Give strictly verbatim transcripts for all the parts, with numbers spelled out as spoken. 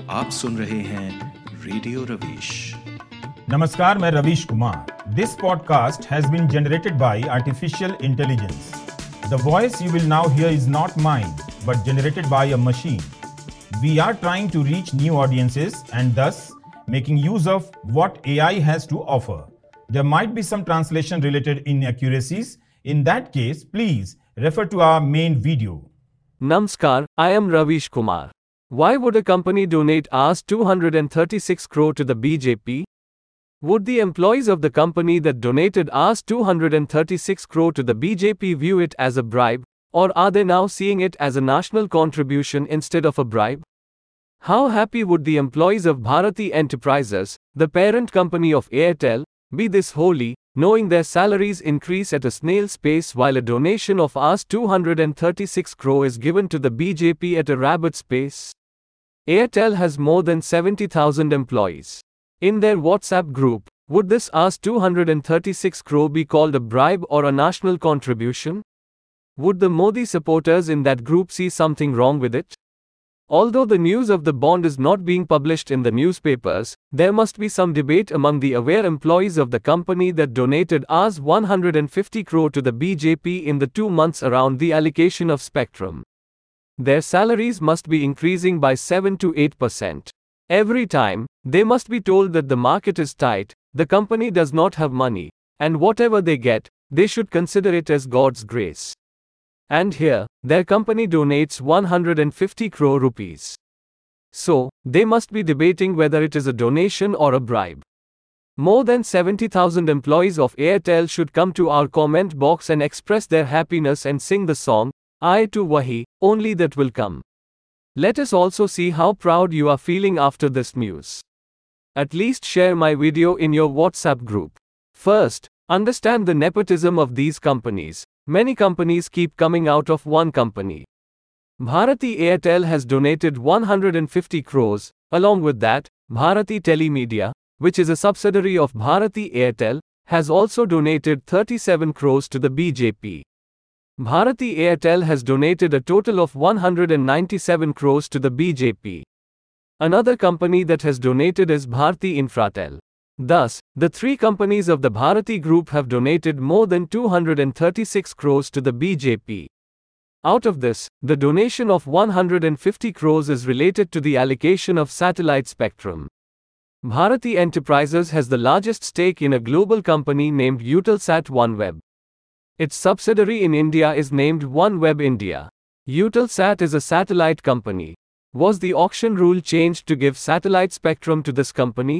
आप सुन रहे हैं रेडियो रवीश। नमस्कार, मैं Ravish Kumar. This podcast has been generated by artificial intelligence. The voice you will now hear is not mine but generated by a machine. We are trying to reach new audiences and thus making use of what A I has to offer. There might be some translation related inaccuracies. In that case, please refer to our main video. Namaskar, I am Ravish Kumar. Why would a company donate Rs two hundred thirty-six crore to the B J P? Would the employees of the company that donated Rs two hundred thirty-six crore to the B J P view it as a bribe, or are they now seeing it as a national contribution instead of a bribe? How happy would the employees of Bharti Enterprises, the parent company of Airtel, be this holy, knowing their salaries increase at a snail's pace while a donation of Rs two hundred thirty-six crore is given to the B J P at a rabbit's pace? Airtel has more than seventy thousand employees. In their WhatsApp group, would this Rs two hundred thirty-six crore be called a bribe or a national contribution? Would the Modi supporters in that group see something wrong with it? Although the news of the bond is not being published in the newspapers, there must be some debate among the aware employees of the company that donated Rs one hundred fifty crore to the B J P in the two months around the allocation of spectrum. Their salaries must be increasing by seven to eight percent. Every time, they must be told that the market is tight, the company does not have money, and whatever they get, they should consider it as God's grace. And here, their company donates one hundred fifty crore rupees. So, they must be debating whether it is a donation or a bribe. More than seventy thousand employees of Airtel should come to our comment box and express their happiness and sing the song, "Aaye to Wahi, only that will come." Let us also see how proud you are feeling after this news. At least share my video in your WhatsApp group. First, understand the nepotism of these companies. Many companies keep coming out of one company. Bharti Airtel has donated one hundred fifty crores. Along with that, Bharti Telemedia, which is a subsidiary of Bharti Airtel, has also donated thirty-seven crores to the B J P. Bharti Airtel has donated a total of one hundred ninety-seven crores to the B J P. Another company that has donated is Bharti Infratel. Thus, the three companies of the Bharti Group have donated more than two hundred thirty-six crores to the B J P. Out of this, the donation of one hundred fifty crores is related to the allocation of satellite spectrum. Bharti Enterprises has the largest stake in a global company named Eutelsat OneWeb. Its subsidiary in India is named OneWeb India. Eutelsat is a satellite company. Was the auction rule changed to give satellite spectrum to this company?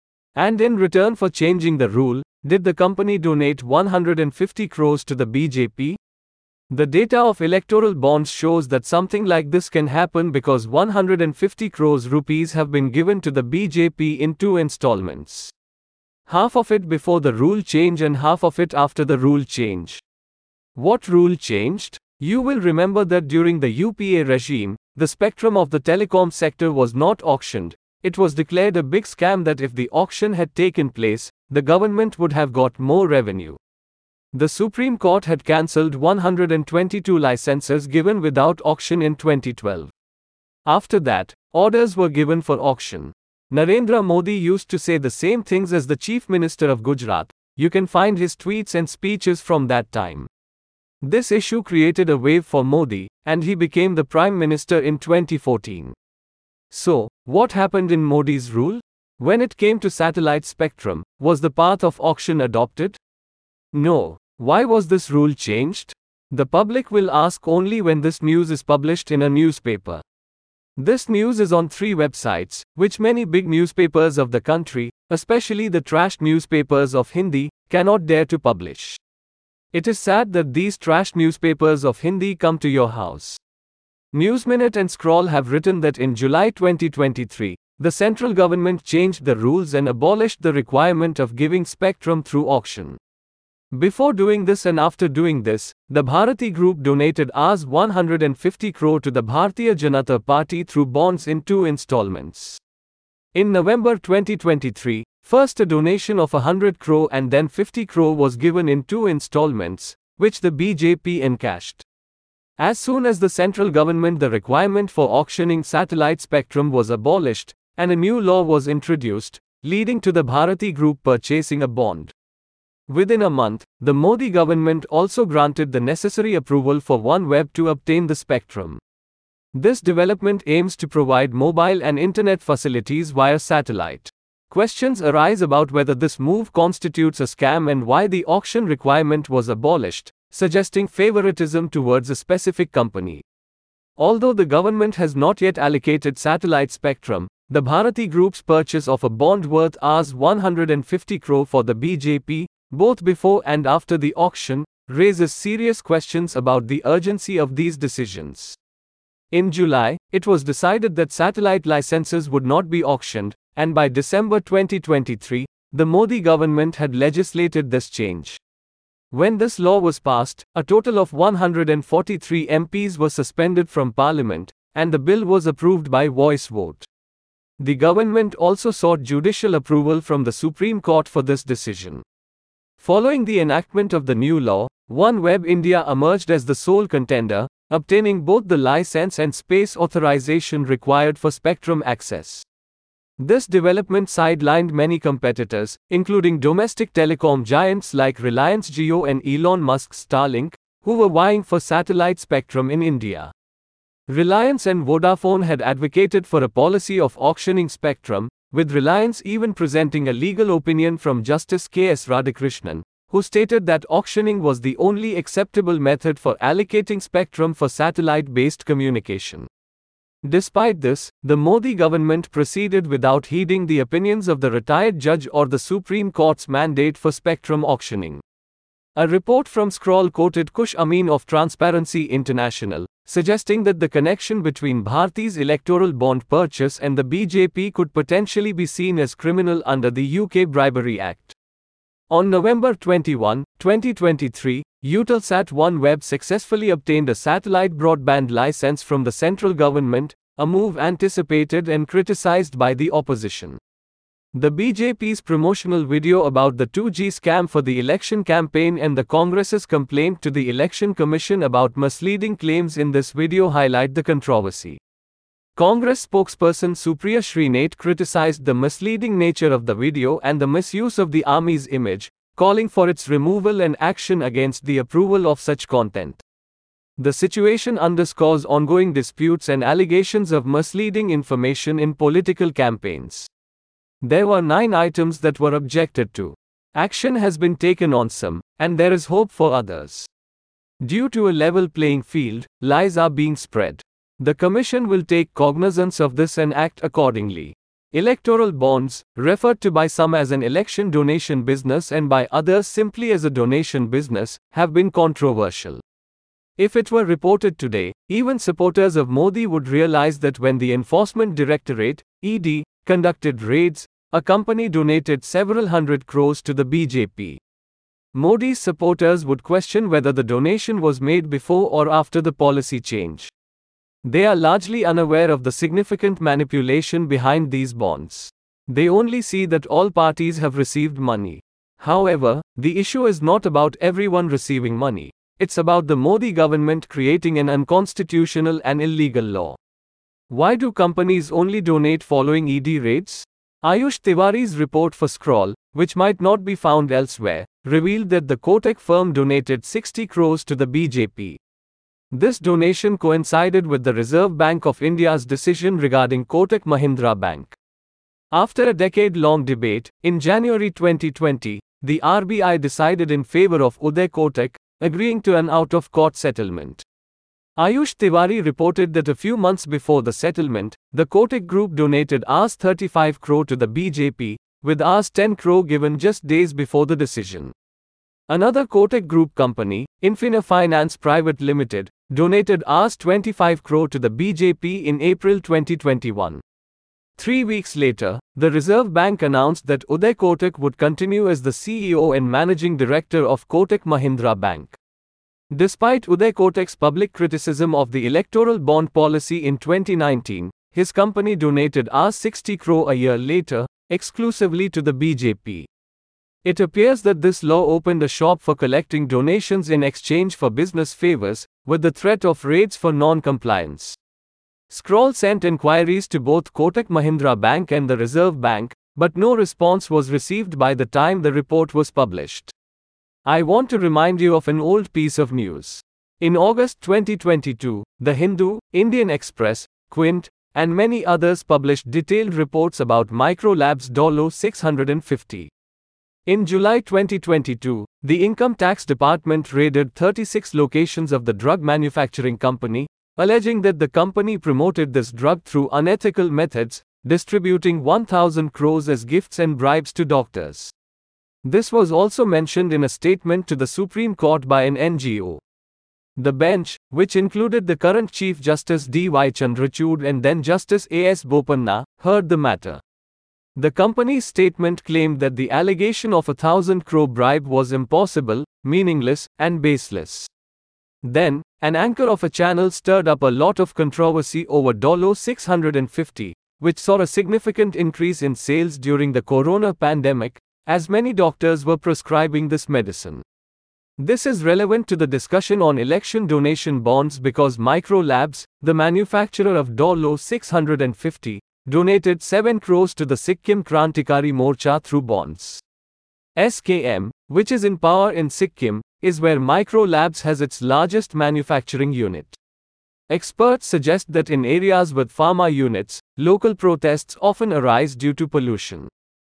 And in return for changing the rule, did the company donate one hundred fifty crores to the B J P? The data of electoral bonds shows that something like this can happen because one hundred fifty crores rupees have been given to the B J P in two installments. Half of it before the rule change and half of it after the rule change. What rule changed? You will remember that during the U P A regime, the spectrum of the telecom sector was not auctioned. It was declared a big scam that if the auction had taken place, the government would have got more revenue. The Supreme Court had cancelled one hundred twenty-two licenses given without auction in twenty twelve. After that, orders were given for auction. Narendra Modi used to say the same things as the Chief Minister of Gujarat. You can find his tweets and speeches from that time. This issue created a wave for Modi, and he became the Prime Minister in twenty fourteen. So, what happened in Modi's rule? When it came to satellite spectrum, was the path of auction adopted? No. Why was this rule changed? The public will ask only when this news is published in a newspaper. This news is on three websites, which many big newspapers of the country, especially the trashed newspapers of Hindi, cannot dare to publish. It is sad that these trashed newspapers of Hindi come to your house. Newsminute and Scroll have written that in July twenty twenty-three, the central government changed the rules and abolished the requirement of giving spectrum through auction. Before doing this and after doing this, the Bharti Group donated Rs one hundred fifty crore to the Bharatiya Janata Party through bonds in two installments. In November twenty twenty-three, first a donation of one hundred crore and then fifty crore was given in two installments, which the B J P encashed. As soon as the central government, the requirement for auctioning satellite spectrum was abolished, and a new law was introduced, leading to the Bharti Group purchasing a bond. Within a month, the Modi government also granted the necessary approval for OneWeb to obtain the spectrum. This development aims to provide mobile and internet facilities via satellite. Questions arise about whether this move constitutes a scam and why the auction requirement was abolished, suggesting favoritism towards a specific company. Although the government has not yet allocated satellite spectrum, the Bharti Group's purchase of a bond worth one hundred fifty crore for the B J P, both before and after the auction, raises serious questions about the urgency of these decisions. In July, it was decided that satellite licenses would not be auctioned, and by December twenty twenty-three, the Modi government had legislated this change. When this law was passed, a total of one hundred forty-three M Ps were suspended from parliament, and the bill was approved by voice vote. The government also sought judicial approval from the Supreme Court for this decision. Following the enactment of the new law, OneWeb India emerged as the sole contender, obtaining both the license and space authorization required for spectrum access. This development sidelined many competitors, including domestic telecom giants like Reliance Jio and Elon Musk's Starlink, who were vying for satellite spectrum in India. Reliance and Vodafone had advocated for a policy of auctioning spectrum, with Reliance even presenting a legal opinion from Justice K S Radhakrishnan, who stated that auctioning was the only acceptable method for allocating spectrum for satellite-based communication. Despite this, the Modi government proceeded without heeding the opinions of the retired judge or the Supreme Court's mandate for spectrum auctioning. A report from Scroll quoted Kush Amin of Transparency International, suggesting that the connection between Bharti's electoral bond purchase and the B J P could potentially be seen as criminal under the U K Bribery Act. On November twenty-first, twenty twenty-three, Eutelsat OneWeb successfully obtained a satellite broadband license from the central government, a move anticipated and criticized by the opposition. The B J P's promotional video about the two G scam for the election campaign and the Congress's complaint to the Election Commission about misleading claims in this video highlight the controversy. Congress spokesperson Supriya Srinath criticized the misleading nature of the video and the misuse of the army's image, calling for its removal and action against the approval of such content. The situation underscores ongoing disputes and allegations of misleading information in political campaigns. There were nine items that were objected to. Action has been taken on some, and there is hope for others. Due to a level playing field, lies are being spread. The Commission will take cognizance of this and act accordingly. Electoral bonds, referred to by some as an election donation business and by others simply as a donation business, have been controversial. If it were reported today, even supporters of Modi would realize that when the Enforcement Directorate, E D, conducted raids, a company donated several hundred crores to the B J P. Modi's supporters would question whether the donation was made before or after the policy change. They are largely unaware of the significant manipulation behind these bonds. They only see that all parties have received money. However, the issue is not about everyone receiving money. It's about the Modi government creating an unconstitutional and illegal law. Why do companies only donate following E D raids? Ayush Tiwari's report for Scroll, which might not be found elsewhere, revealed that the Kotak firm donated sixty crores to the B J P. This donation coincided with the Reserve Bank of India's decision regarding Kotak Mahindra Bank. After a decade-long debate, in January twenty twenty, the R B I decided in favor of Uday Kotak, agreeing to an out-of-court settlement. Ayush Tiwari reported that a few months before the settlement, the Kotak Group donated thirty-five crore to the B J P, with ten crore given just days before the decision. Another Kotak Group company, Infina Finance Private Limited, donated twenty-five crore to the B J P in April twenty twenty-one. Three weeks later, the Reserve Bank announced that Uday Kotak would continue as the C E O and Managing Director of Kotak Mahindra Bank. Despite Uday Kotak's public criticism of the electoral bond policy in twenty nineteen, his company donated sixty crore a year later, exclusively to the B J P. It appears that this law opened a shop for collecting donations in exchange for business favors, with the threat of raids for non-compliance. Scroll sent inquiries to both Kotak Mahindra Bank and the Reserve Bank, but no response was received by the time the report was published. I want to remind you of an old piece of news. In August twenty twenty-two, The Hindu, Indian Express, Quint, and many others published detailed reports about Microlabs Dolo six hundred fifty. In July twenty twenty-two, the Income Tax Department raided thirty-six locations of the drug manufacturing company, alleging that the company promoted this drug through unethical methods, distributing one thousand crores as gifts and bribes to doctors. This was also mentioned in a statement to the Supreme Court by an N G O. The bench, which included the current Chief Justice D Y Chandrachud and then Justice A S Bopanna, heard the matter. The company's statement claimed that the allegation of a thousand crore bribe was impossible, meaningless, and baseless. Then, an anchor of a channel stirred up a lot of controversy over Dolo six hundred fifty, which saw a significant increase in sales during the corona pandemic, as many doctors were prescribing this medicine. This is relevant to the discussion on election donation bonds because Microlabs, the manufacturer of Dolo six hundred fifty, donated seven crores to the Sikkim Krantikari Morcha through bonds. S K M, which is in power in Sikkim, is where Microlabs has its largest manufacturing unit. Experts suggest that in areas with pharma units, local protests often arise due to pollution.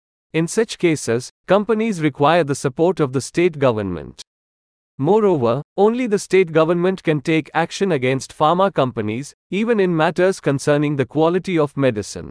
In such cases, companies require the support of the state government. Moreover, only the state government can take action against pharma companies, even in matters concerning the quality of medicine.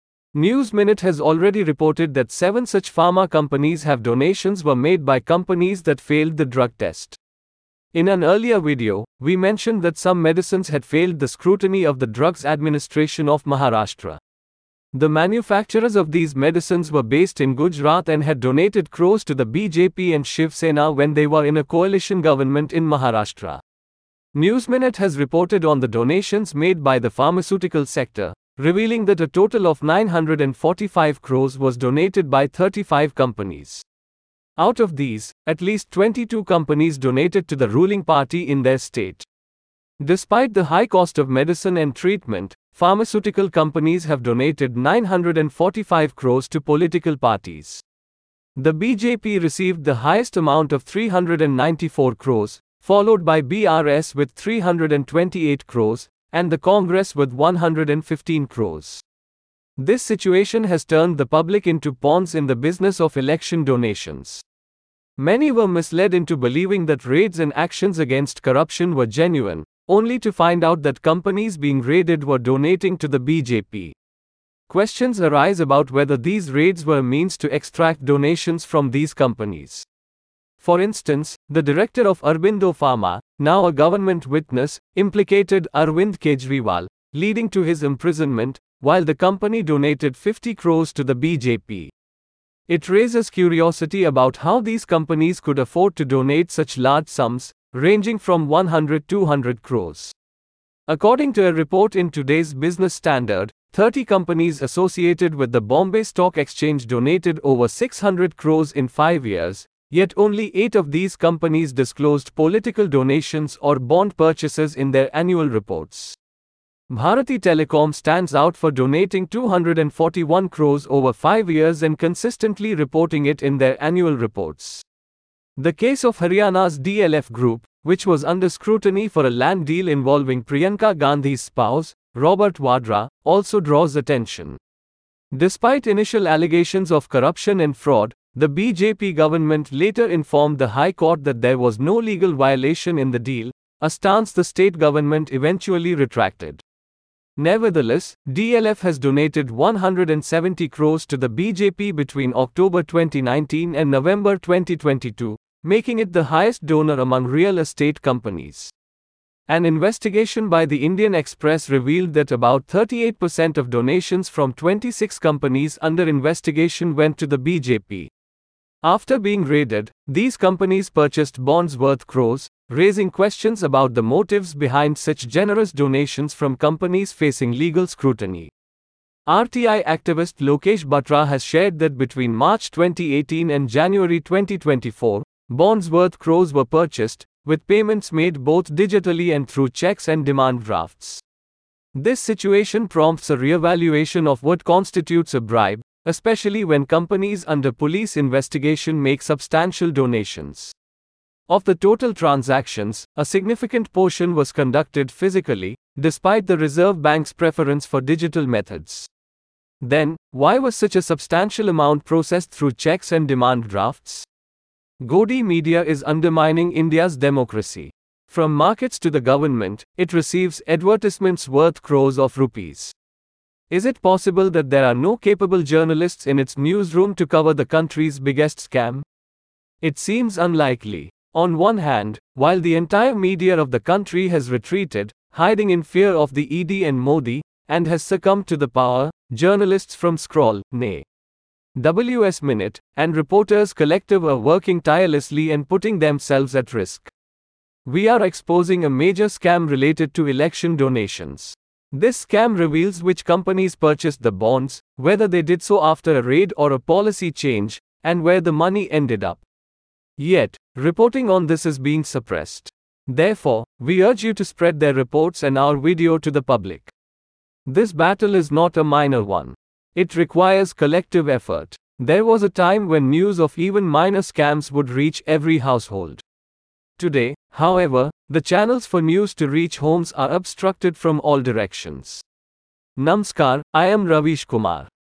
News Minute has already reported that seven such pharma companies have donations were made by companies that failed the drug test. In an earlier video, we mentioned that some medicines had failed the scrutiny of the Drugs Administration of Maharashtra. The manufacturers of these medicines were based in Gujarat and had donated crores to the B J P and Shiv Sena when they were in a coalition government in Maharashtra. Newsminute has reported on the donations made by the pharmaceutical sector, revealing that a total of nine hundred forty-five crores was donated by thirty-five companies. Out of these, at least twenty-two companies donated to the ruling party in their state. Despite the high cost of medicine and treatment, pharmaceutical companies have donated nine hundred forty-five crores to political parties. The B J P received the highest amount of three hundred ninety-four crores, followed by B R S with three hundred twenty-eight crores, and the Congress with one hundred fifteen crores. This situation has turned the public into pawns in the business of election donations. Many were misled into believing that raids and actions against corruption were genuine, only to find out that companies being raided were donating to the B J P. Questions arise about whether these raids were a means to extract donations from these companies. For instance, the director of Aurobindo Pharma, now a government witness, implicated Arvind Kejriwal, leading to his imprisonment, while the company donated fifty crores to the B J P. It raises curiosity about how these companies could afford to donate such large sums, ranging from one hundred to two hundred crores. According to a report in today's Business Standard, thirty companies associated with the Bombay Stock Exchange donated over six hundred crores in five years, yet only eight of these companies disclosed political donations or bond purchases in their annual reports. Bharati Telecom stands out for donating two hundred forty-one crores over five years and consistently reporting it in their annual reports. The case of Haryana's D L F Group, which was under scrutiny for a land deal involving Priyanka Gandhi's spouse, Robert Vadra, also draws attention. Despite initial allegations of corruption and fraud, the B J P government later informed the High Court that there was no legal violation in the deal, a stance the state government eventually retracted. Nevertheless, D L F has donated one hundred seventy crores to the B J P between October twenty nineteen and November twenty twenty-two, making it the highest donor among real estate companies. An investigation by the Indian Express revealed that about thirty-eight percent of donations from twenty-six companies under investigation went to the B J P. After being raided, these companies purchased bonds worth crores, raising questions about the motives behind such generous donations from companies facing legal scrutiny. R T I activist Lokesh Batra has shared that between March twenty eighteen and January twenty twenty-four, bonds worth crores were purchased, with payments made both digitally and through checks and demand drafts. This situation prompts a reevaluation of what constitutes a bribe, especially when companies under police investigation make substantial donations. Of the total transactions, a significant portion was conducted physically, despite the Reserve Bank's preference for digital methods. Then, why was such a substantial amount processed through checks and demand drafts? Gaudy media is undermining India's democracy. From markets to the government, it receives advertisements worth crores of rupees. Is it possible that there are no capable journalists in its newsroom to cover the country's biggest scam? It seems unlikely. On one hand, while the entire media of the country has retreated, hiding in fear of the E D and Modi, and has succumbed to the power, journalists from Scroll, Nay, W S Minute, and Reporters Collective are working tirelessly and putting themselves at risk. We are exposing a major scam related to election donations. This scam reveals which companies purchased the bonds, whether they did so after a raid or a policy change, and where the money ended up. Yet, reporting on this is being suppressed. Therefore, we urge you to spread their reports and our video to the public. This battle is not a minor one. It requires collective effort. There was a time when news of even minor scams would reach every household. Today, however, the channels for news to reach homes are obstructed from all directions. Namaskar, I am Ravish Kumar.